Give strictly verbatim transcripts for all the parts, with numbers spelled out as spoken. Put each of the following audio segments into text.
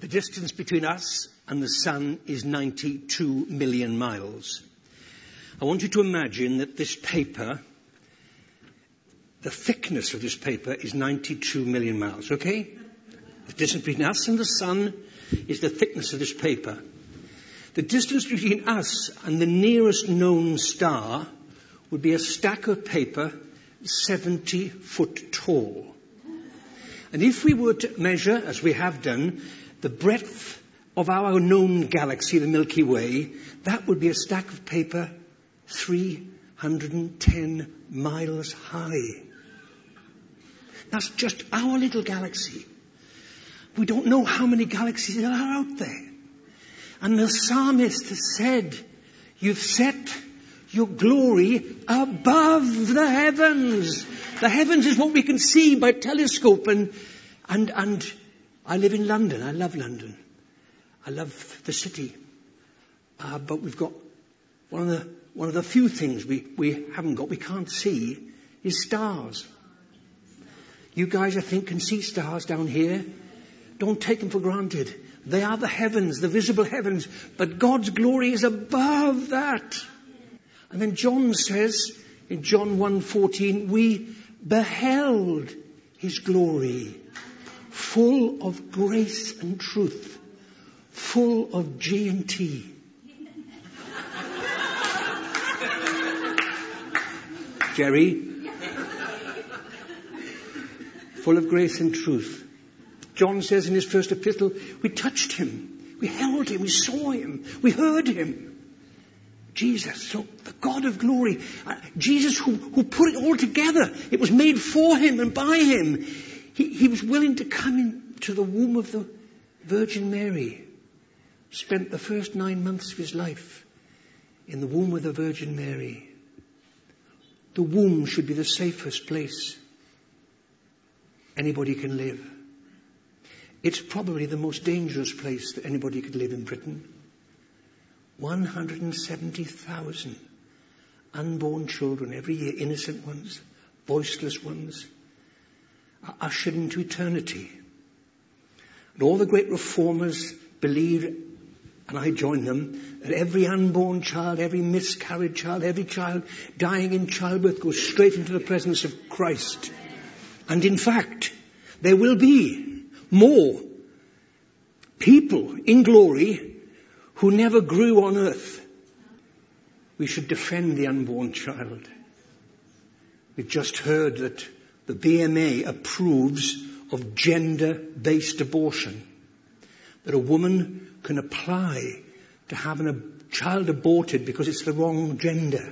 The distance between us and the sun is ninety-two million miles. I want you to imagine that this paper, the thickness of this paper is ninety-two million miles, okay? The distance between us and the sun is the thickness of this paper. The distance between us and the nearest known star would be a stack of paper seventy foot tall. And if we were to measure, as we have done, the breadth of our known galaxy, the Milky Way, that would be a stack of paper three hundred ten miles high. That's just our little galaxy. We don't know how many galaxies there are out there. And the psalmist has said, you've set your glory above the heavens. The heavens is what we can see by telescope. And, and, and I live in London. I love London. I love the city. Uh, but we've got one of the, one of the few things we, we haven't got, we can't see, is stars. You guys, I think, can see stars down here. Don't take them for granted. They are the heavens, the visible heavens. But God's glory is above that. And then John says, in John one fourteen, we beheld his glory, full of grace and truth, full of G and T. Jerry? Full of grace and truth. John says in his first epistle, we touched him, we held him, we saw him, we heard him. Jesus, so the God of glory, uh, Jesus who, who put it all together. It was made for him and by him. He, he was willing to come into the womb of the Virgin Mary. Spent the first nine months of his life in the womb of the Virgin Mary. The womb should be the safest place anybody can live. It's probably the most dangerous place that anybody could live in Britain. one hundred seventy thousand unborn children every year, innocent ones, voiceless ones, are ushered into eternity. And all the great reformers believed, and I join them, that every unborn child, every miscarried child, every child dying in childbirth goes straight into the presence of Christ. And in fact, there will be more people in glory who never grew on earth. We should defend the unborn child. We've just heard that the B M A approves of gender-based abortion. That a woman can apply to having a child aborted because it's the wrong gender.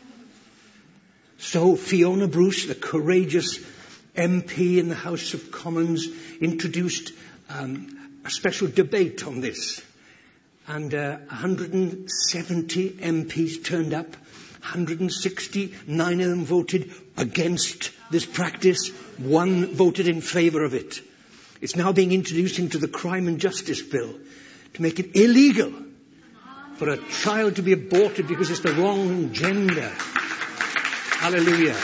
So Fiona Bruce, the courageous M P in the House of Commons, introduced um, a special debate on this. And uh, one hundred seventy M Ps turned up. one hundred sixty-nine of them voted against this practice. One voted in favour of it. It's now being introduced into the Crime and Justice Bill to make it illegal for a child to be aborted because it's the wrong gender. Hallelujah.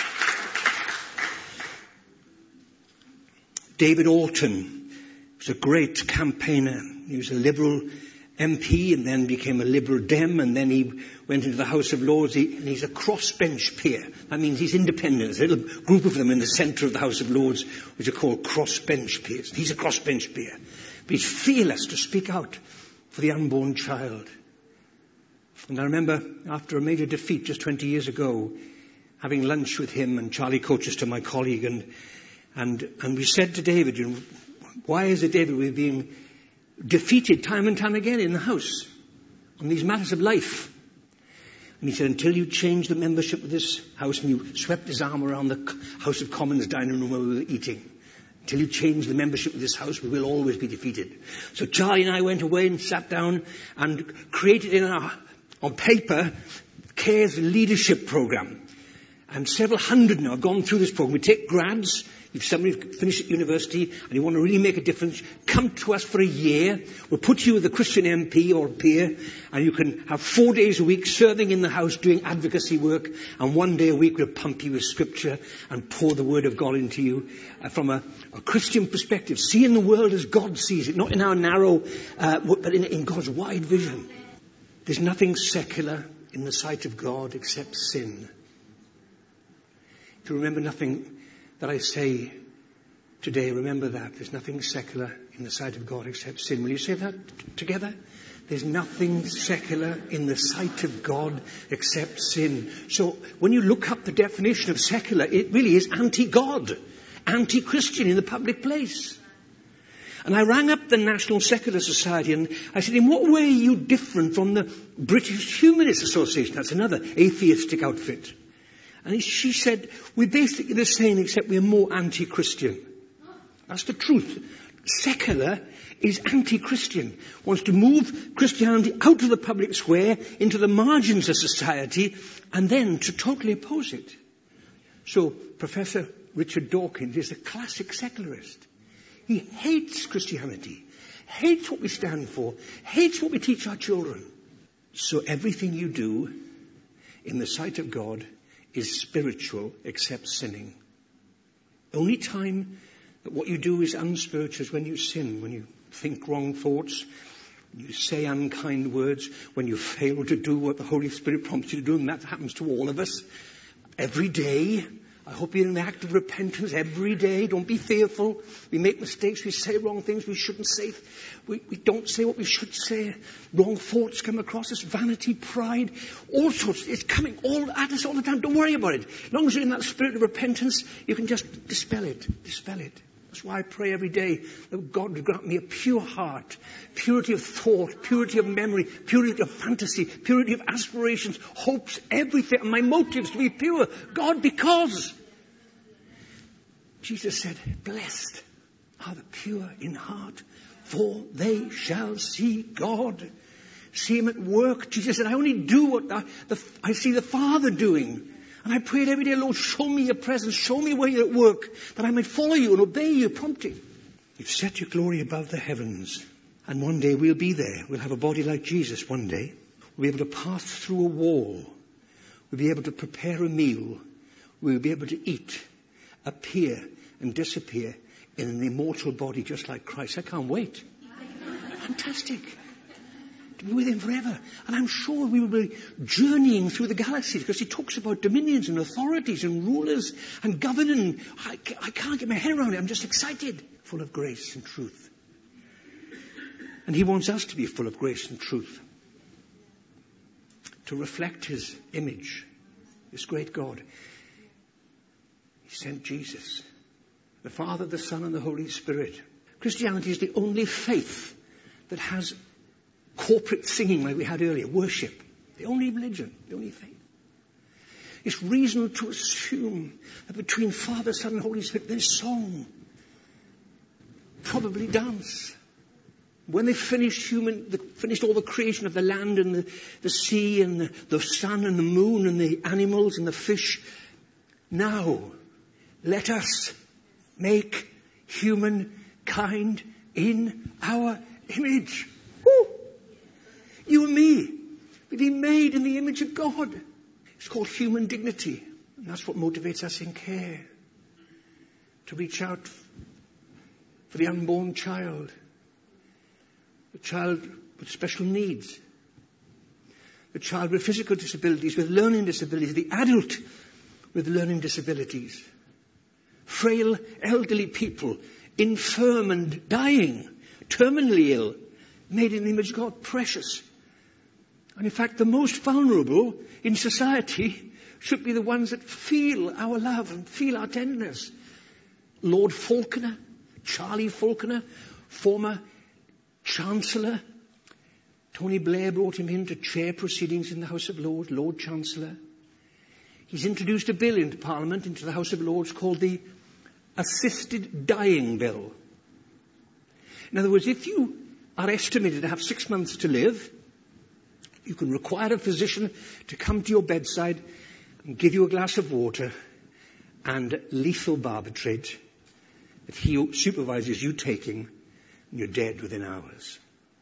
David Alton was a great campaigner. He was a Liberal M P and then became a Liberal Dem, and then he went into the House of Lords, he, and he's a crossbench peer. That means he's independent. There's a little group of them in the centre of the House of Lords which are called crossbench peers. He's a crossbench peer. But he's fearless to speak out for the unborn child. And I remember after a major defeat just twenty years ago, having lunch with him and Charlie Colchester, my colleague, and and and we said to David, you know, why is it, David, we're being defeated time and time again in the House on these matters of life? And he said, until you change the membership of this House, and you swept his arm around the House of Commons dining room where we were eating, until you change the membership of this House, we will always be defeated. So Charlie and I went away and sat down and created in our, on paper, CARE's leadership program. And several hundred now have gone through this program. We take grads, If somebody finished at university and you want to really make a difference, come to us for a year. We'll put you with a Christian M P or peer, and you can have four days a week serving in the house doing advocacy work, and one day a week we'll pump you with scripture and pour the word of God into you uh, from a, a Christian perspective, seeing the world as God sees it, not in our narrow, uh, but in, in God's wide vision. There's nothing secular in the sight of God except sin. If you remember nothing that I say today, remember that. There's nothing secular in the sight of God except sin. Will you say that t- together? There's nothing secular in the sight of God except sin. So when you look up the definition of secular, it really is anti-God, anti-Christian in the public place. And I rang up the National Secular Society and I said, in what way are you different from the British Humanist Association? That's another atheistic outfit. And she said, we're basically the same except we're more anti-Christian. That's the truth. Secular is anti-Christian. Wants to move Christianity out of the public square into the margins of society and then to totally oppose it. So Professor Richard Dawkins is a classic secularist. He hates Christianity, hates what we stand for, hates what we teach our children. So everything you do in the sight of God is spiritual except sinning. Only time that what you do is unspiritual is when you sin, when you think wrong thoughts, when you say unkind words, when you fail to do what the Holy Spirit prompts you to do, and that happens to all of us every day. I hope you're in the act of repentance every day. Don't be fearful. We make mistakes. We say wrong things we shouldn't say. We, we don't say what we should say. Wrong thoughts come across us. Vanity, pride, all sorts. It's coming all at us all the time. Don't worry about it. As long as you're in that spirit of repentance, you can just dispel it. Dispel it. That's why I pray every day that God would grant me a pure heart, purity of thought, purity of memory, purity of fantasy, purity of aspirations, hopes, everything, and my motives to be pure. God, because Jesus said, blessed are the pure in heart, for they shall see God. See him at work. Jesus said, I only do what I, the, I see the Father doing. And I prayed every day, Lord, show me your presence, show me where you're at work, that I might follow you and obey your prompting. You've set your glory above the heavens. And one day we'll be there. We'll have a body like Jesus one day. We'll be able to pass through a wall. We'll be able to prepare a meal. We'll be able to eat, appear and disappear in an immortal body just like Christ. I can't wait. Fantastic. To be with him forever. And I'm sure we will be journeying through the galaxies because he talks about dominions and authorities and rulers and governing. I, I can't get my head around it. I'm just excited. Full of grace and truth. And he wants us to be full of grace and truth. To reflect his image. This great God. He sent Jesus. The Father, the Son and the Holy Spirit. Christianity is the only faith that has corporate singing like we had earlier, worship. The only religion, the only faith. It's reasonable to assume that between Father, Son and Holy Spirit there's song. Probably dance. When they finished human, the, finished all the creation of the land and the, the sea and the, the sun and the moon and the animals and the fish, now let us make humankind in our image. Woo! You and me. We've been made in the image of God. It's called human dignity. And that's what motivates us in care. To reach out for the unborn child. The child with special needs. The child with physical disabilities, with learning disabilities. The adult with learning disabilities. Frail, elderly people. Infirm and dying. Terminally ill. Made in the image of God. Precious. And in fact, the most vulnerable in society should be the ones that feel our love and feel our tenderness. Lord Falconer, Charlie Falconer, former Chancellor. Tony Blair brought him in to chair proceedings in the House of Lords, Lord Chancellor. He's introduced a bill into Parliament, into the House of Lords, called the Assisted Dying Bill. In other words, if you are estimated to have six months to live, you can require a physician to come to your bedside and give you a glass of water and lethal barbitrate that he supervises you taking, and you're dead within hours.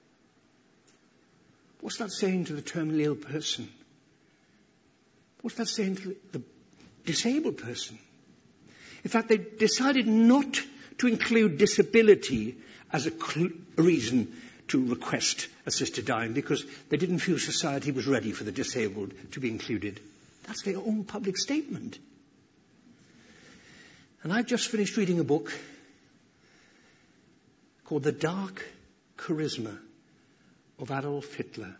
What's that saying to the terminally ill person? What's that saying to the disabled person? In fact, they decided not to include disability as a cl- reason to request assisted dying because they didn't feel society was ready for the disabled to be included. That's their own public statement. And I've just finished reading a book called The Dark Charisma of Adolf Hitler.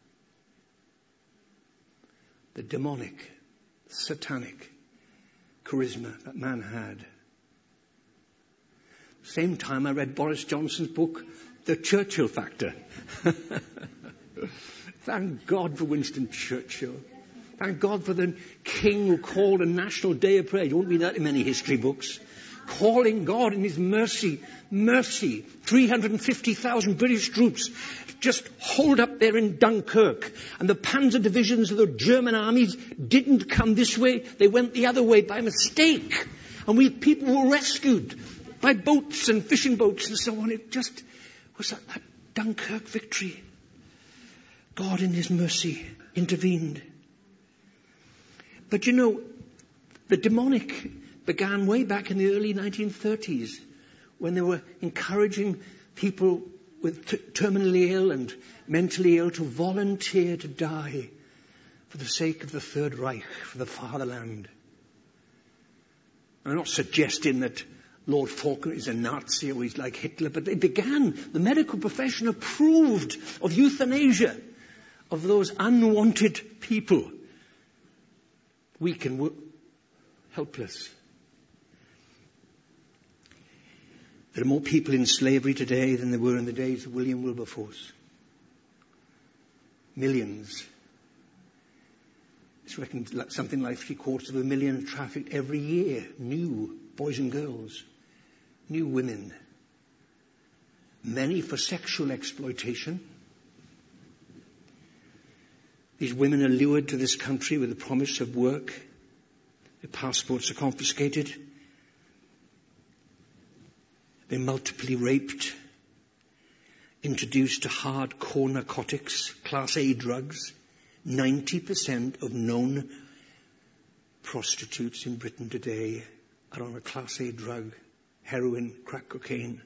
The demonic, satanic charisma that man had. Same time I read Boris Johnson's book, The Churchill Factor. Thank God for Winston Churchill. Thank God for the king who called a national day of prayer. You won't read that in many history books. Calling God in his mercy, mercy. three hundred fifty thousand British troops just holed up there in Dunkirk. And the panzer divisions of the German armies didn't come this way. They went the other way by mistake. And we people were rescued by boats and fishing boats and so on. It just was that, that Dunkirk victory. God in his mercy intervened. But you know, the demonic began way back in the early nineteen thirties when they were encouraging people with t- terminally ill and mentally ill to volunteer to die for the sake of the Third Reich, for the fatherland. I'm not suggesting that Lord Falkner is a Nazi or he's like Hitler, but they began, the medical profession approved of euthanasia, of those unwanted people, weak and w- helpless. There are more people in slavery today than there were in the days of William Wilberforce. Millions. It's reckoned something like three quarters of a million trafficked every year. New boys and girls. New women. Many for sexual exploitation. These women are lured to this country with the promise of work. Their passports are confiscated. They're multiply raped, introduced to hardcore narcotics, Class A drugs. ninety percent of known prostitutes in Britain today are on a Class A drug, heroin, crack cocaine.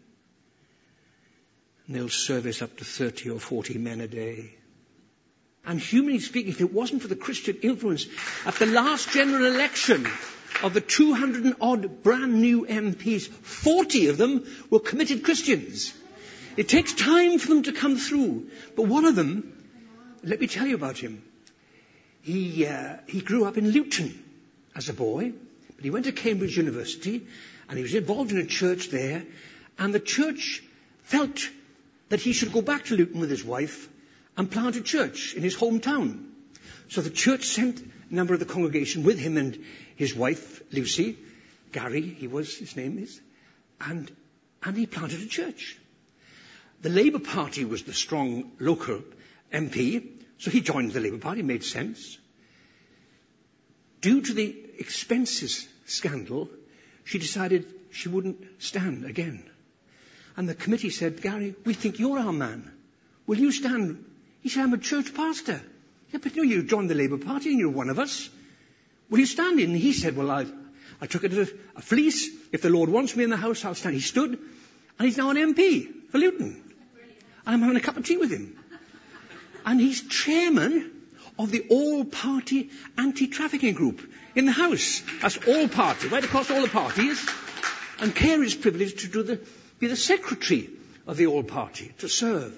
And they'll service up to thirty or forty men a day. And humanly speaking, if it wasn't for the Christian influence, at the last general election, of the two hundred and odd brand new M Ps, forty of them were committed Christians. It takes time for them to come through. But one of them, let me tell you about him. He, uh, he grew up in Luton as a boy, but he went to Cambridge University and he was involved in a church there, and the church felt that he should go back to Luton with his wife and plant a church in his hometown. So the church sent a number of the congregation with him and his wife, Lucy, Gary, he was, his name is, and, and he planted a church. The Labour Party was the strong local M P, so he joined the Labour Party, made sense. Due to the expenses scandal, she decided she wouldn't stand again. And the committee said, Gary, we think you're our man. Will you stand? He said, I'm a church pastor. Yeah, but no, you joined the Labour Party and you're one of us. Will you stand in? And he said, well, I, I took it as a, a fleece. If the Lord wants me in the house, I'll stand. He stood, and he's now an M P for Luton. And I'm having a cup of tea with him. And he's chairman of the all-party anti-trafficking group in the House. That's all-party, right across all the parties. And Kerr is privileged to do the, be the secretary of the all-party, to serve.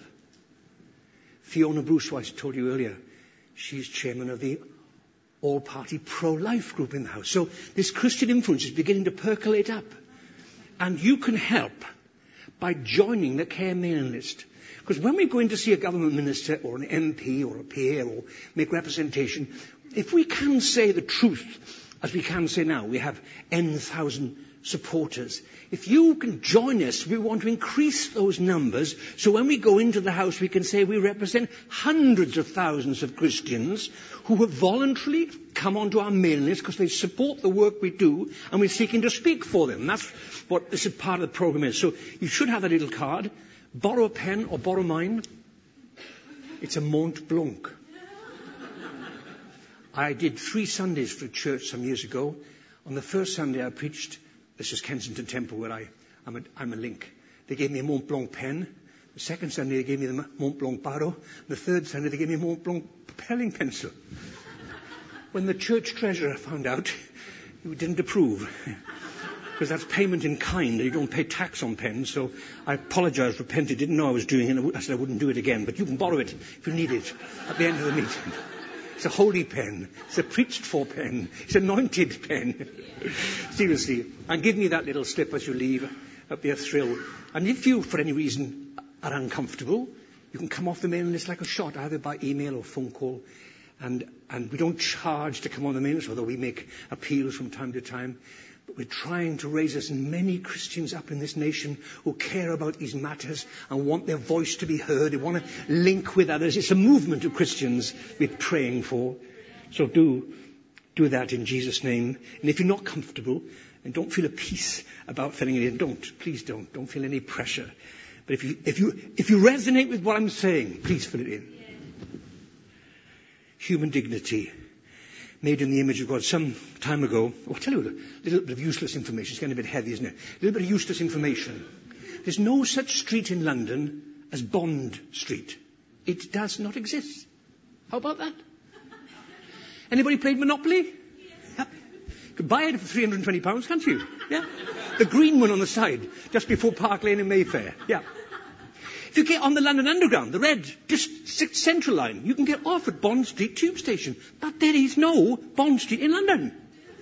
Fiona Bruce, who I told you earlier, she's chairman of the all-party pro-life group in the House. So this Christian influence is beginning to percolate up. And you can help by joining the Care mailing list. Because when we go in to see a government minister or an M P or a peer or make representation, if we can say the truth as we can say now, we have N thousand supporters. If you can join us, we want to increase those numbers, so when we go into the house, we can say we represent hundreds of thousands of Christians who have voluntarily come onto our mailing list because they support the work we do, and we're seeking to speak for them. That's what this is part of the program is. So you should have a little card. Borrow a pen or borrow mine. It's a Mont Blanc. I did three Sundays for a church some years ago. On the first Sunday I preached, this is Kensington Temple where I, I'm, a, I'm a link. They gave me a Mont Blanc pen. The second Sunday they gave me the Mont Blanc barrow. The third Sunday they gave me a Mont Blanc propelling pencil. When the church treasurer found out, he didn't approve. Because that's payment in kind, and you don't pay tax on pens. So I apologized, repented, didn't know I was doing it. I said I wouldn't do it again, but you can borrow it if you need it at the end of the meeting. It's a holy pen. It's a preached for pen. It's an anointed pen. Seriously. And give me that little slip as you leave. That'll be a thrill. And if you, for any reason, are uncomfortable, you can come off the mailing list like a shot, either by email or phone call. And, and we don't charge to come on the mailing list, although we make appeals from time to time. But we're trying to raise as many Christians up in this nation who care about these matters and want their voice to be heard. They want to link with others. It's a movement of Christians we're praying for. So do, do that in Jesus' name. And if you're not comfortable and don't feel a peace about filling it in, don't. Please don't. Don't feel any pressure. But if you, if you, if you resonate with what I'm saying, please fill it in. Human dignity. Made in the image of God. Some time ago, I'll tell you a little bit of useless information. It's getting a bit heavy, isn't it? A little bit of useless information. There's no such street in London as Bond Street. It does not exist. How about that? Anybody played Monopoly? Yep. You could buy it for three hundred and twenty pounds, can't you? Yeah. The green one on the side, just before Park Lane in Mayfair. Yeah. If you get on the London Underground, the red, just Central Line, you can get off at Bond Street Tube Station. But there is no Bond Street in London.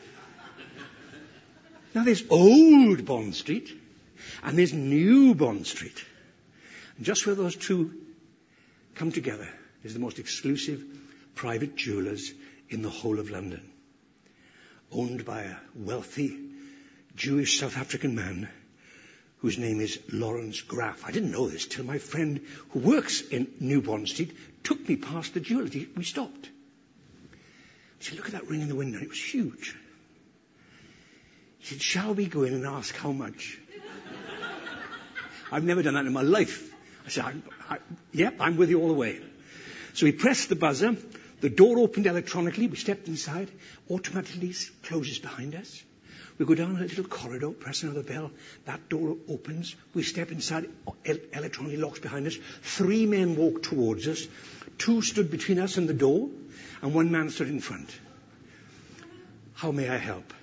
Now there's old Bond Street, and there's new Bond Street. And just where those two come together is the most exclusive private jewellers in the whole of London. Owned by a wealthy Jewish South African man whose name is Lawrence Graff. I didn't know this till my friend who works in New Bond Street took me past the jeweller. We stopped. He said, look at that ring in the window. It was huge. He said, shall we go in and ask how much? I've never done that in my life. I said, I, I, yep, I'm with you all the way. So we pressed the buzzer. The door opened electronically. We stepped inside. Automatically closes behind us. We go down a little corridor, press another bell. That door opens. We step inside. Electronically locks behind us. Three men walked towards us. Two stood between us and the door, and one man stood in front. How may I help?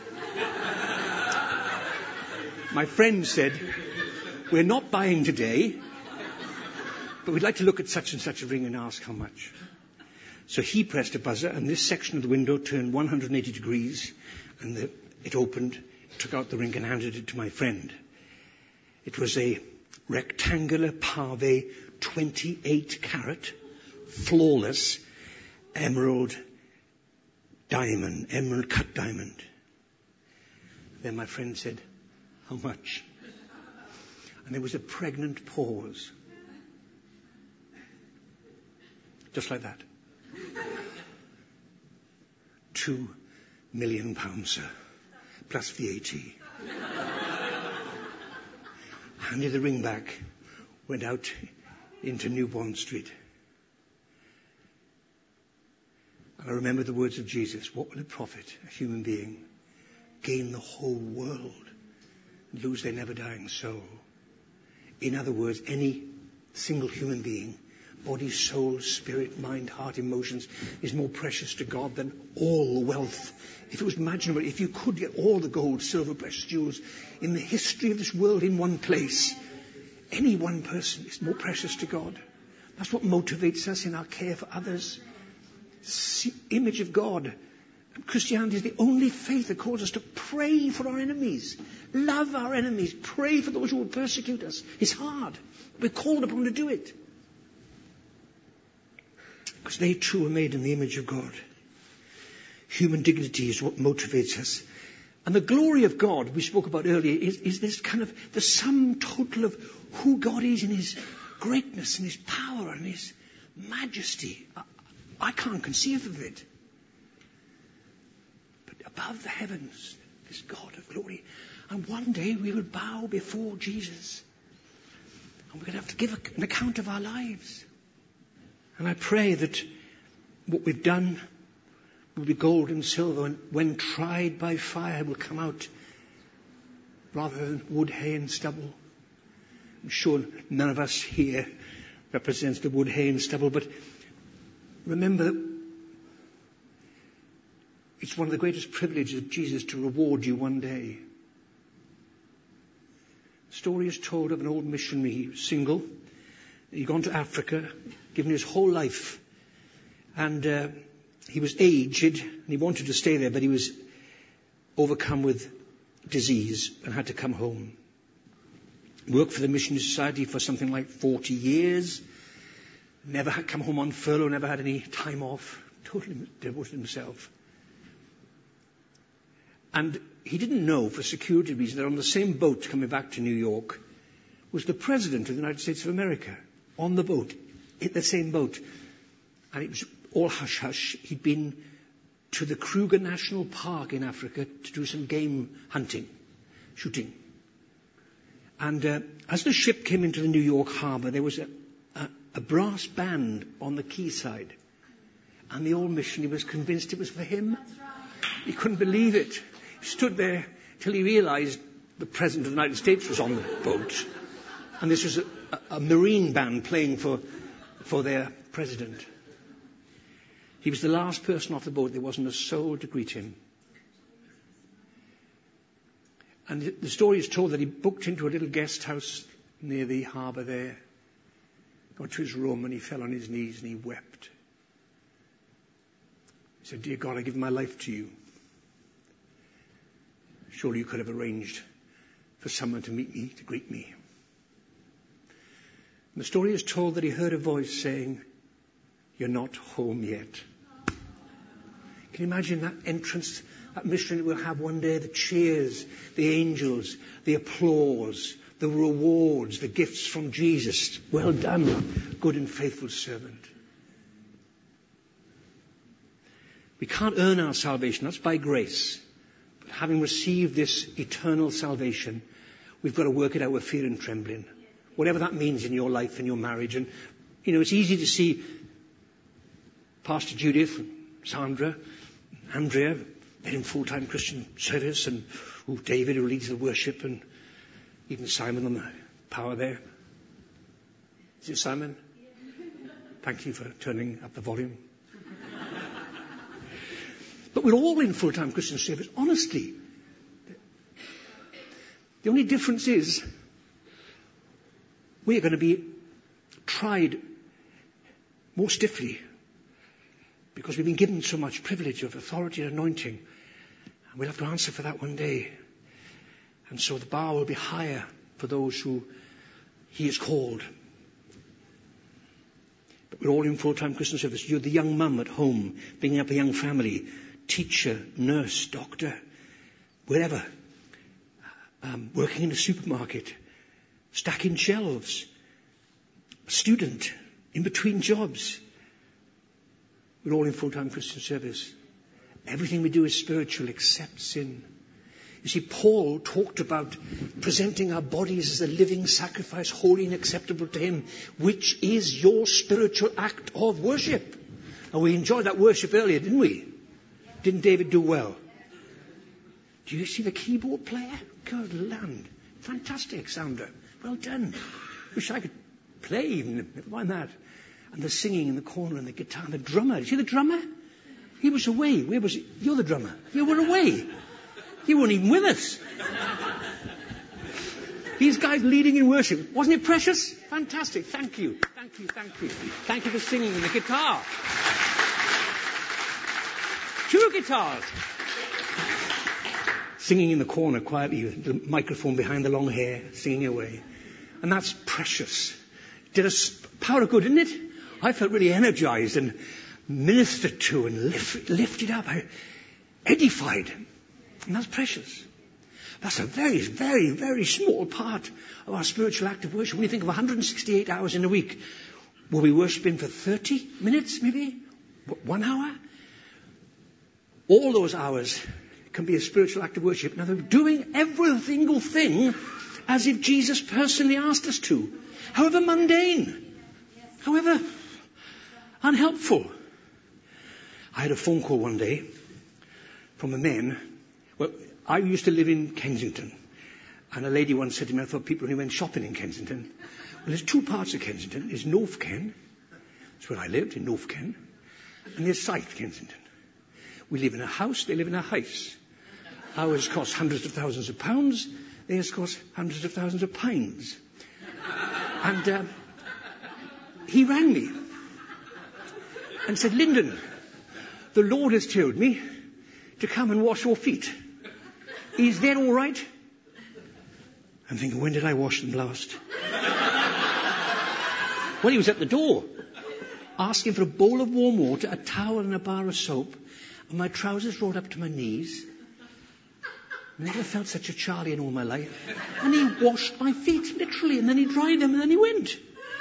My friend said, we're not buying today, but we'd like to look at such and such a ring and ask how much. So he pressed a buzzer, and this section of the window turned one hundred eighty degrees, and the It opened, took out the ring and handed it to my friend. It was a rectangular Pave twenty-eight carat, flawless emerald diamond, emerald cut diamond. Then my friend said, how much? And there was a pregnant pause. Just like that. Two million pounds, sir. Plus V A T. Handed the ring back, went out into New Bond Street. And I remember the words of Jesus, what will it profit a human being gain the whole world and lose their never-dying soul? In other words, any single human being, body, soul, spirit, mind, heart, emotions, is more precious to God than all the wealth. If it was imaginable, if you could get all the gold, silver, precious jewels in the history of this world in one place, any one person is more precious to God. That's what motivates us in our care for others. It's the image of God. And Christianity is the only faith that calls us to pray for our enemies, love our enemies, pray for those who will persecute us. It's hard. We're called upon to do it. Because they too are made in the image of God. Human dignity is what motivates us. And the glory of God we spoke about earlier is, is this kind of the sum total of who God is in his greatness and his power and his majesty. I, I can't conceive of it. But above the heavens, this God of glory. And one day we will bow before Jesus. And we're going to have to give an account of our lives. And I pray that what we've done will be gold and silver, and when tried by fire will come out rather than wood, hay and stubble. I'm sure none of us here represents the wood, hay and stubble, but remember that it's one of the greatest privileges of Jesus to reward you one day. The story is told of an old missionary. He was single. He'd gone to Africa, given his whole life, and uh, he was aged and he wanted to stay there, but he was overcome with disease and had to come home. Worked for the Missionary Society for something like forty years. Never had come home on furlough, never had any time off. Totally devoted himself. And he didn't know, for security reasons, that on the same boat coming back to New York was the President of the United States of America on the boat, in the same boat. And it was all hush-hush. He'd been to the Kruger National Park in Africa to do some game hunting, shooting. And uh, as the ship came into the New York harbor, there was a, a, a brass band on the quayside. And the old missionary was convinced it was for him. He couldn't believe it. He stood there till he realized the President of the United States was on the boat. And this was a, a, a Marine band playing for, for their president. He was the last person off the boat. There wasn't a soul to greet him. And the story is told that he booked into a little guest house near the harbour there. Got to his room and he fell on his knees and he wept. He said, "Dear God, I give my life to you. Surely you could have arranged for someone to meet me, to greet me." And the story is told that he heard a voice saying, "You're not home yet." Can you imagine that entrance, that missionary will have one day, the cheers, the angels, the applause, the rewards, the gifts from Jesus. Well done, good and faithful servant. We can't earn our salvation. That's by grace. But having received this eternal salvation, we've got to work it out with fear and trembling. Whatever that means in your life and your marriage. And, you know, it's easy to see Pastor Judith, Sandra, Andrea, they're in full-time Christian service, and ooh, David, who leads the worship, and even Simon on the power there. Is it Simon? Thank you for turning up the volume. But we're all in full-time Christian service, honestly. The only difference is we're going to be tried more stiffly because we've been given so much privilege of authority and anointing. And we'll have to answer for that one day. And so the bar will be higher for those who he has called. But we're all in full-time Christian service. You're the young mum at home, bringing up a young family, teacher, nurse, doctor, wherever, um, working in a supermarket, stacking shelves, a student, in between jobs. We're all in full-time Christian service. Everything we do is spiritual except sin. You see, Paul talked about presenting our bodies as a living sacrifice, holy and acceptable to him, which is your spiritual act of worship. And we enjoyed that worship earlier, didn't we? Didn't David do well? Do you see the keyboard player? Good land. Fantastic, Sandra. Well done. Wish I could play even. Never mind that. And the singing in the corner and the guitar and the drummer. You see the drummer? He was away. Where was he? You're the drummer. You were away. You weren't even with us. These guys leading in worship. Wasn't it precious? Fantastic. Thank you. Thank you. Thank you. Thank you for singing in the guitar. Two guitars. Singing in the corner quietly, the microphone behind the long hair, singing away. And that's precious. Did us power of good, didn't it? I felt really energized and ministered to and lift, lifted up. I, edified. And that's precious. That's a very, very, very small part of our spiritual act of worship. When you think of one hundred sixty-eight hours in a week, were we worshiping for thirty minutes maybe? One hour? All those hours can be a spiritual act of worship. Now they're doing every single thing as if Jesus personally asked us to. However mundane. However unhelpful. I had a phone call one day from a man. Well, I used to live in Kensington. And a lady once said to me, I thought people only went shopping in Kensington. Well, there's two parts of Kensington. There's North Ken. That's where I lived, in North Ken. And there's South Kensington. We live in a house, they live in a house. Ours cost hundreds of thousands of pounds. Theirs cost hundreds of thousands of pounds. And uh, he rang me and said, Lyndon, the Lord has told me to come and wash your feet. Is that all right? I'm thinking, when did I wash them last? Well, he was at the door, asking for a bowl of warm water, a towel and a bar of soap, and my trousers rolled up to my knees. I never felt such a Charlie in all my life. And he washed my feet, literally, and then he dried them, and then he went.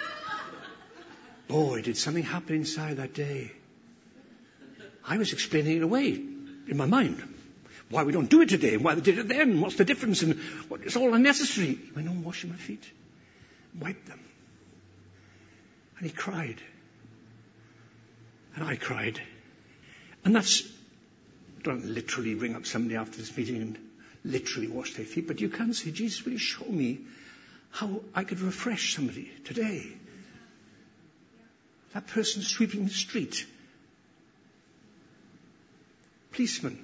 Boy, did something happen inside that day. I was explaining it away in my mind. Why we don't do it today, and why they did it then, what's the difference, and what, it's all unnecessary. He went on washing my feet, wiped them. And he cried. And I cried. And that's, don't literally ring up somebody after this meeting and literally wash their feet, but you can say, Jesus, will you show me how I could refresh somebody today? That person sweeping the street. Policeman.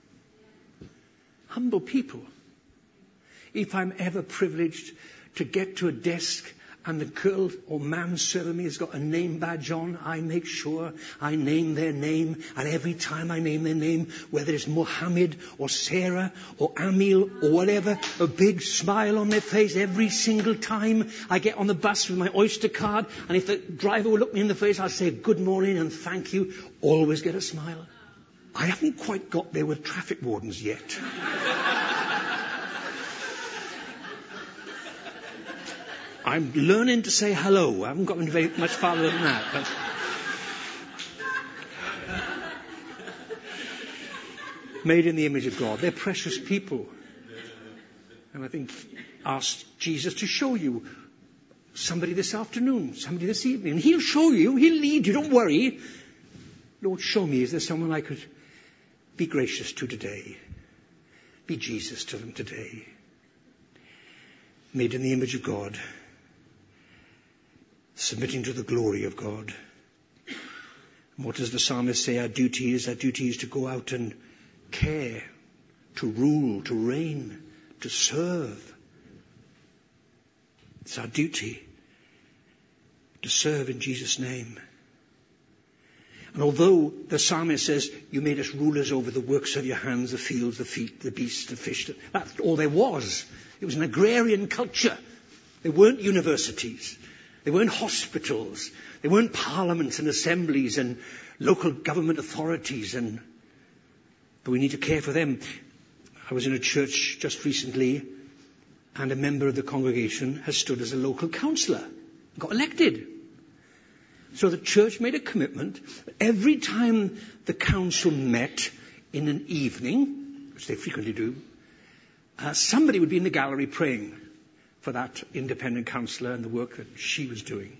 Humble people. If I'm ever privileged to get to a desk and the girl or man serving me has got a name badge on, I make sure I name their name. And every time I name their name, whether it's Mohammed or Sarah or Amil or whatever, a big smile on their face every single time I get on the bus with my Oyster card. And if the driver will look me in the face, I'll say good morning and thank you. Always get a smile. I haven't quite got there with traffic wardens yet. I'm learning to say hello. I haven't gotten very much farther than that. But made in the image of God. They're precious people. And I think ask Jesus to show you somebody this afternoon, somebody this evening. And he'll show you, he'll lead you, don't worry. Lord, show me, is there someone I could be gracious to today? Be Jesus to them today. Made in the image of God. Submitting to the glory of God. And what does the psalmist say our duty is? Our duty is to go out and care, to rule, to reign, to serve. It's our duty to serve in Jesus' name. And although the psalmist says, you made us rulers over the works of your hands, the fields, the feet, the beasts, the fish, that's all there was. It was an agrarian culture. There weren't universities. There weren't hospitals. There weren't parliaments and assemblies and local government authorities. And but we need to care for them. I was in a church just recently, and a member of the congregation has stood as a local councillor, got elected. So the church made a commitment that every time the council met in an evening, which they frequently do, uh, somebody would be in the gallery praying for that independent councillor and the work that she was doing.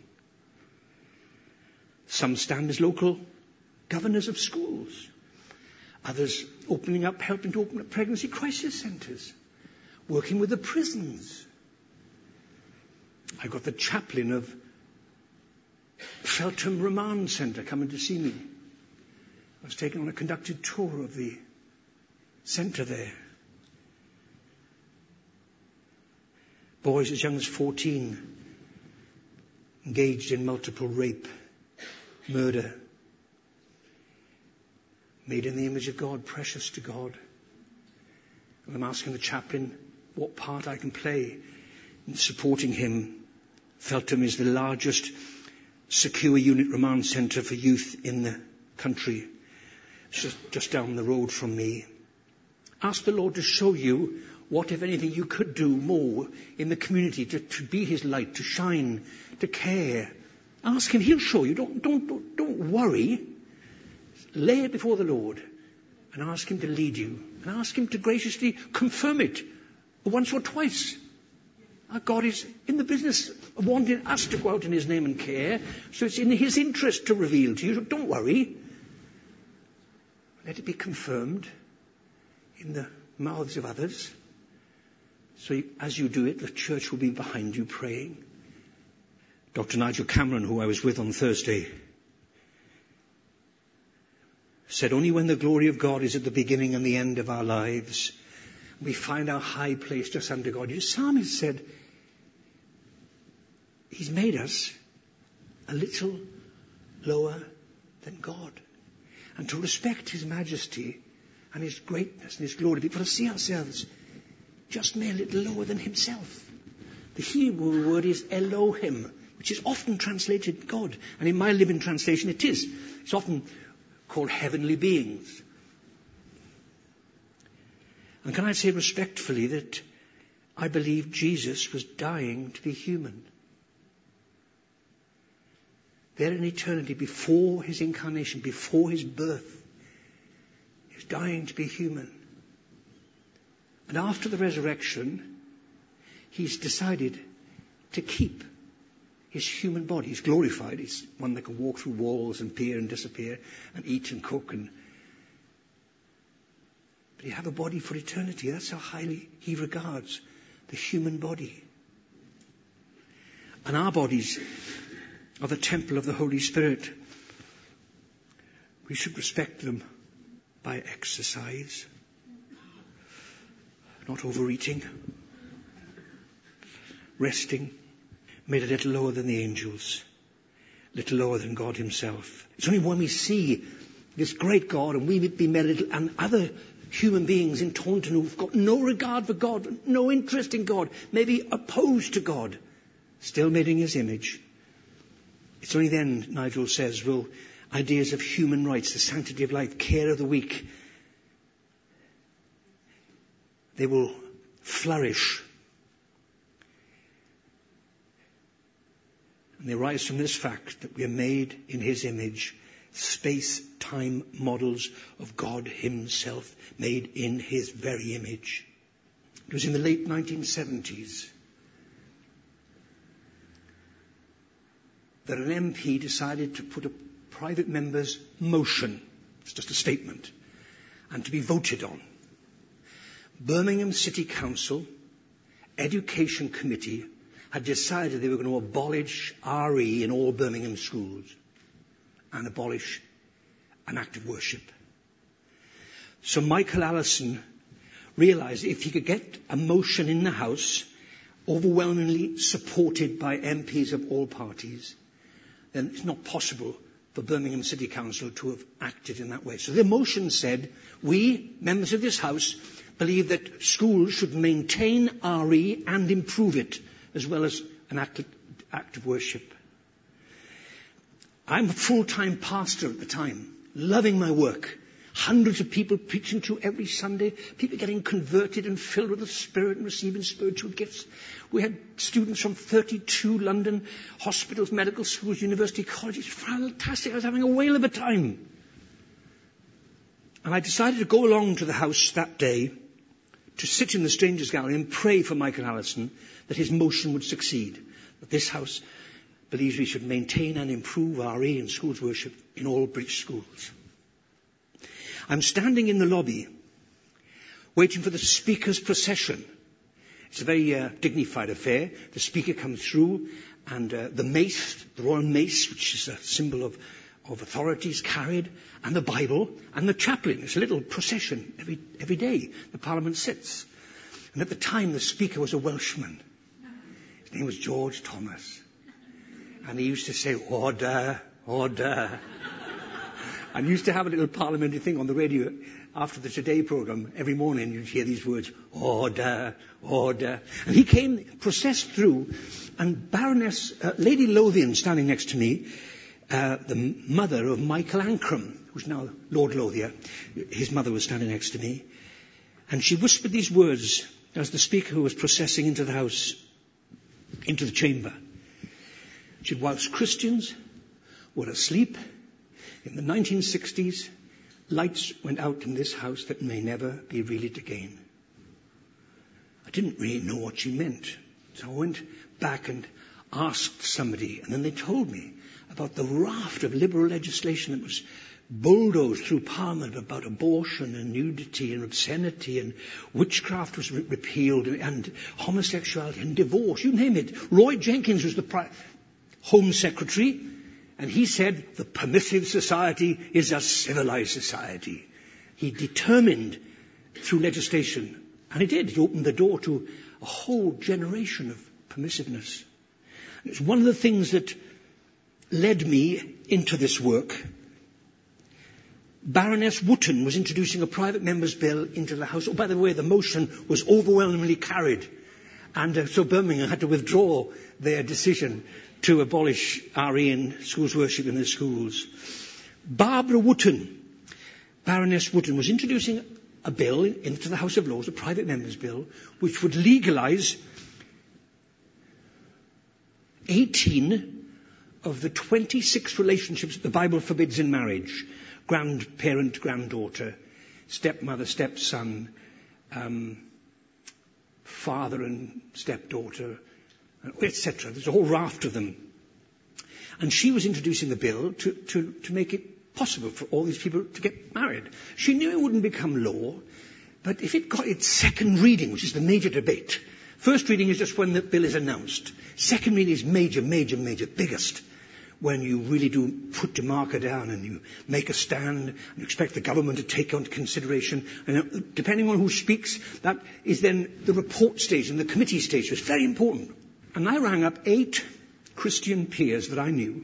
Some stand as local governors of schools. Others opening up, helping to open up pregnancy crisis centres. Working with the prisons. I got the chaplain of Feltham Remand Centre coming to see me. I was taken on a conducted tour of the centre there. Boys as young as fourteen, engaged in multiple rape, murder, made in the image of God, precious to God. And I'm asking the chaplain what part I can play in supporting him. Feltham is the largest secure unit remand centre for youth in the country. It's just, just down the road from me. Ask the Lord to show you what, if anything, you could do more in the community to, to be his light, to shine, to care. Ask him. He'll show you. Don't, don't, don't, don't worry. Lay it before the Lord and ask him to lead you. And ask him to graciously confirm it once or twice. Our God is in the business of wanting us to go out in his name and care. So it's in his interest to reveal to you. So don't worry. Let it be confirmed in the mouths of others. So you, as you do it, the church will be behind you praying. Doctor Nigel Cameron, who I was with on Thursday, said only when the glory of God is at the beginning and the end of our lives, we find our high place just under God. The psalmist said, he's made us a little lower than God. And to respect his majesty and his greatness and his glory, we've got to see ourselves just made a little lower than himself. The Hebrew word is Elohim, which is often translated God. And in my living translation it is. It's often called heavenly beings. And can I say respectfully that I believe Jesus was dying to be human. There in eternity, before his incarnation, before his birth, he was dying to be human. And after the resurrection, he's decided to keep his human body. He's glorified. He's one that can walk through walls and appear and disappear and eat and cook. And But he have a body for eternity. That's how highly he regards the human body. And our bodies are the temple of the Holy Spirit. We should respect them by exercise, not overeating, resting, made a little lower than the angels, a little lower than God himself. It's only when we see this great God and we be made a little, and other human beings in Taunton who've got no regard for God, no interest in God, maybe opposed to God, still made in his image. It's only then, Nigel says, will ideas of human rights, the sanctity of life, care of the weak, they will flourish. And they rise from this fact that we are made in his image, space-time models of God himself, made in his very image. It was in the late nineteen seventies that an M P decided to put a private member's motion, it's just a statement, and to be voted on. Birmingham City Council Education Committee had decided they were going to abolish R E in all Birmingham schools and abolish an act of worship. So Michael Allison realized if he could get a motion in the House overwhelmingly supported by M Ps of all parties, then it's not possible for Birmingham City Council to have acted in that way. So the motion said, we, members of this House, believe that schools should maintain R E and improve it, as well as an act, act of worship. I'm a full-time pastor at the time, loving my work. Hundreds of people preaching to every Sunday, people getting converted and filled with the Spirit and receiving spiritual gifts. We had students from thirty-two London hospitals, medical schools, university colleges. Fantastic. I was having a whale of a time. And I decided to go along to the House that day to sit in the Strangers' Gallery and pray for Michael Allison that his motion would succeed, that this House believes we should maintain and improve R E and schools worship in all British schools. I'm standing in the lobby, waiting for the Speaker's procession. It's a very uh, dignified affair. The Speaker comes through, and uh, the mace, the royal mace, which is a symbol of, of authority, is carried, and the Bible, and the chaplain. It's a little procession every, every day. The Parliament sits. And at the time, the Speaker was a Welshman. His name was George Thomas. And he used to say, order, order. And used to have a little parliamentary thing on the radio after the Today programme. Every morning you'd hear these words, order, order. And he came, processed through, and Baroness, uh, Lady Lothian standing next to me, uh, the mother of Michael Ancram, who's now Lord Lothian, his mother was standing next to me, and she whispered these words as the Speaker was processing into the House, into the chamber. She said, whilst Christians were asleep in the nineteen sixties, lights went out in this house that may never be relit again. I didn't really know what she meant, so I went back and asked somebody, and then they told me about the raft of liberal legislation that was bulldozed through Parliament about abortion and nudity and obscenity, and witchcraft was re- repealed, and homosexuality and divorce, you name it. Roy Jenkins was the pri- Home Secretary, and he said the permissive society is a civilized society. He determined through legislation, and he did, he opened the door to a whole generation of permissiveness. It's one of the things that led me into this work. Baroness Wootton was introducing a private member's bill into the House. Oh, by the way, the motion was overwhelmingly carried. And uh, so Birmingham had to withdraw their decision to abolish R E in schools worship in the schools. Barbara Wootton, Baroness Wootton, was introducing a bill into the House of Lords, a private member's bill, which would legalise eighteen of the twenty-six relationships that the Bible forbids in marriage. Grandparent, granddaughter, stepmother, stepson, um, father and stepdaughter, et cetera. There's a whole raft of them. And she was introducing the bill to, to, to make it possible for all these people to get married. She knew it wouldn't become law, but if it got its second reading, which is the major debate, first reading is just when the bill is announced. Second reading is major, major, major, biggest, when you really do put the marker down and you make a stand and you expect the government to take on consideration. And depending on who speaks, that is then the report stage and the committee stage. So it's very important. And I rang up eight Christian peers that I knew.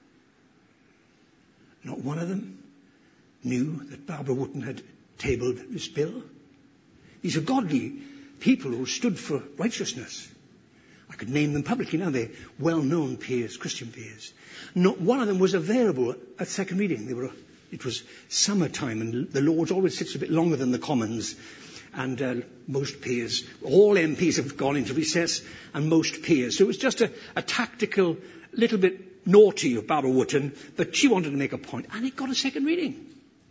Not one of them knew that Barbara Wootton had tabled this bill. These are godly people who stood for righteousness. I could name them publicly now. They're well-known peers, Christian peers. Not one of them was available at second reading. They were, it was summertime, and the Lords always sits a bit longer than the Commons. And uh, most peers, all M Ps have gone into recess, and most peers. So it was just a, a tactical, little bit naughty of Barbara Wootton, but she wanted to make a point, and it got a second reading.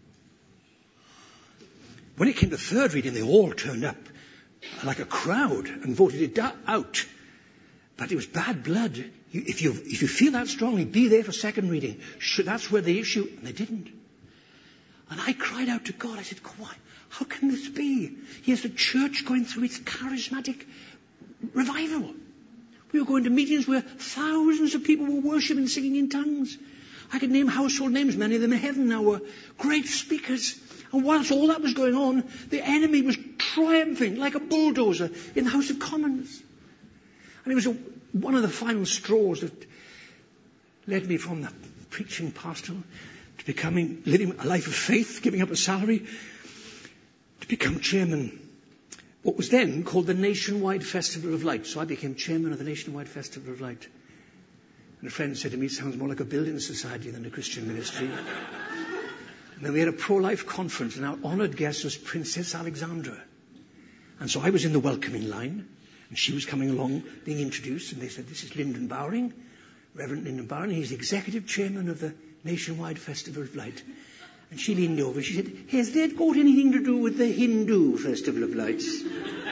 When it came to third reading, they all turned up like a crowd and voted it out. But it was bad blood. You, if, you, if you feel that strongly, be there for second reading. Should, that's where the issue, and they didn't. And I cried out to God. I said, God, why? How can this be? Here's the church going through its charismatic revival. We were going to meetings where thousands of people were worshipping, singing in tongues. I could name household names. Many of them in heaven now were great speakers. And whilst all that was going on, the enemy was triumphing like a bulldozer in the House of Commons. And it was a, one of the final straws that led me from the preaching pastor to becoming, living a life of faith, giving up a salary, to become chairman, what was then called the Nationwide Festival of Light. So I became chairman of the Nationwide Festival of Light. And a friend said to me, it sounds more like a building society than a Christian ministry. And then we had a pro-life conference, and our honoured guest was Princess Alexandra. And so I was in the welcoming line, and she was coming along, being introduced, and they said, this is Lyndon Bowring, Reverend Lyndon Bowring. He's the executive chairman of the Nationwide Festival of Light. And she leaned over and she said, has that got anything to do with the Hindu Festival of Lights?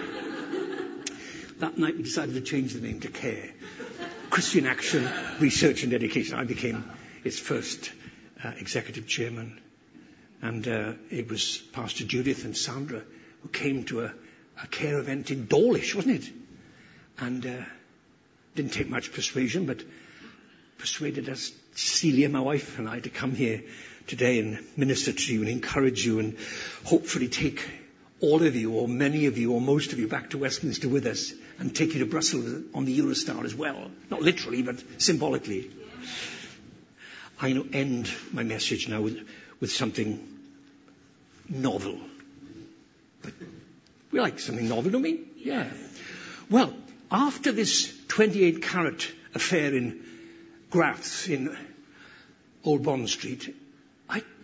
That night we decided to change the name to CARE. Christian Action, Research and Education. I became its first uh, executive chairman. And uh, it was Pastor Judith and Sandra who came to a, a CARE event in Dawlish, wasn't it? And uh, didn't take much persuasion, but persuaded us, Celia, my wife, and I, to come here today and minister to you and encourage you and hopefully take all of you, or many of you, or most of you, back to Westminster with us and take you to Brussels on the Eurostar as well. Not literally, but symbolically. I will end my message now with, with something novel. But we like something novel, don't we? Yeah. Well, after this twenty-eight carat affair in Graths in Old Bond Street, I took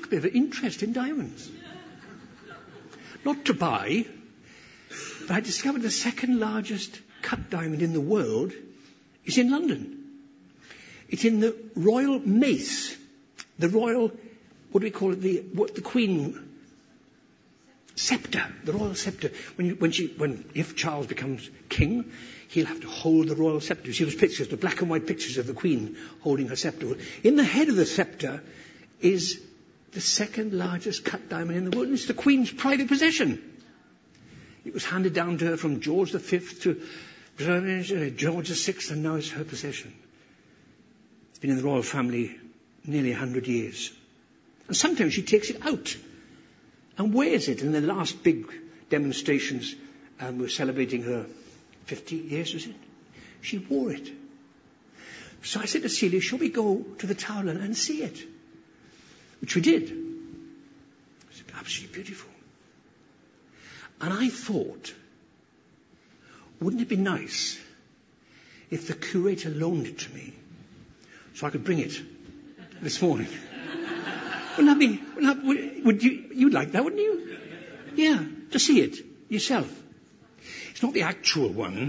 took a bit of an interest in diamonds. Not to buy, but I discovered the second largest cut diamond in the world is in London. It's in the Royal Mace. The Royal, what do we call it? The, what, the Queen scepter. The Royal scepter. When, you, when she, when, if Charles becomes king, he'll have to hold the royal scepter. You see those pictures, the black and white pictures of the Queen holding her scepter. In the head of the scepter is the second largest cut diamond in the world. It's the Queen's private possession. It was handed down to her from George the Fifth to George the Sixth, and now it's her possession. It's been in the royal family nearly a hundred years. And sometimes she takes it out and wears it. In the last big demonstrations, um, we're celebrating her fifty years, was it? She wore it. So I said to Celia, shall we go to the Tower and see it? Which we did. It's absolutely beautiful. And I thought, wouldn't it be nice if the curator loaned it to me so I could bring it this morning? Wouldn't that be, wouldn't that, would, would you, you'd like that, wouldn't you? Yeah, to see it yourself. It's not the actual one,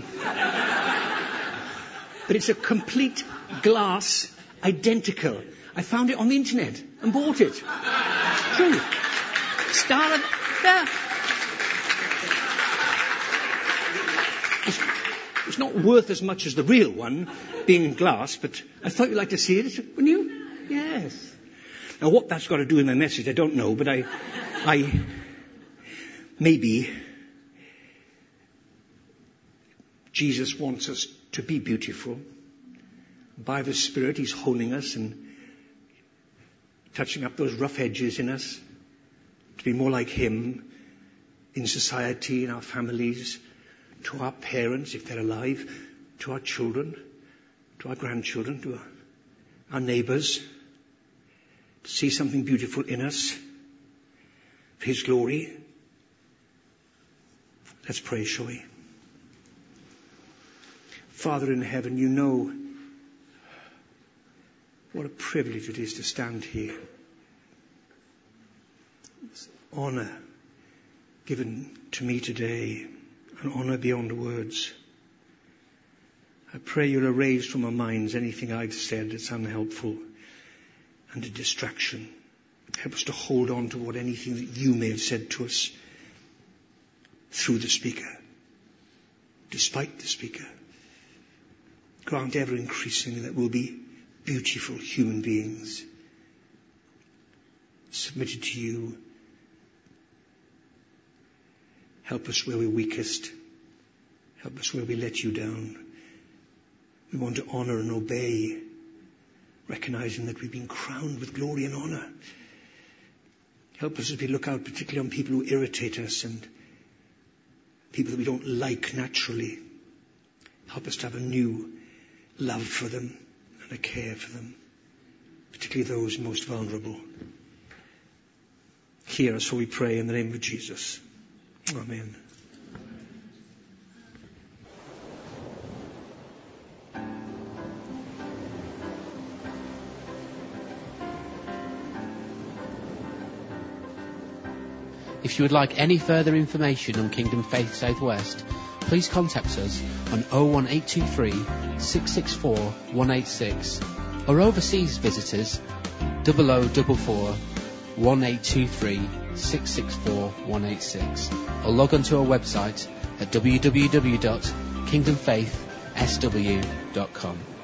but it's a complete glass identical. I found it on the internet and bought it. True. Star of, yeah. It's, it's not worth as much as the real one, being glass, but I thought you'd like to see it, wouldn't you? Yes. Now what that's got to do with my message, I don't know, but I, I, maybe Jesus wants us to be beautiful. By the Spirit, He's holding us and touching up those rough edges in us to be more like Him in society, in our families, to our parents, if they're alive, to our children, to our grandchildren, to our, our neighbours, to see something beautiful in us for His glory. Let's pray, shall we? Father in heaven, you know what a privilege it is to stand here. It's an honour given to me today, an honour beyond words. I pray you'll erase from our minds anything I've said that's unhelpful and a distraction. Help us to hold on to what anything that you may have said to us through the speaker, despite the speaker. Grant ever increasingly that we'll be beautiful human beings, submitted to you. Help us where we're weakest. Help us where we let you down. We want to honour and obey, recognising that we've been crowned with glory and honour. Help us as we look out particularly on people who irritate us and people that we don't like naturally. Help us to have a new love for them and a care for them, particularly those most vulnerable. Hear us, so we pray in the name of Jesus. Amen. If you would like any further information on Kingdom Faith Southwest, please contact us on oh one eight two three, six six four, one eight six, or overseas visitors double oh double four, one eight two three, six six four, one eight six, or log on to our website at w w w dot kingdom faith s w dot com.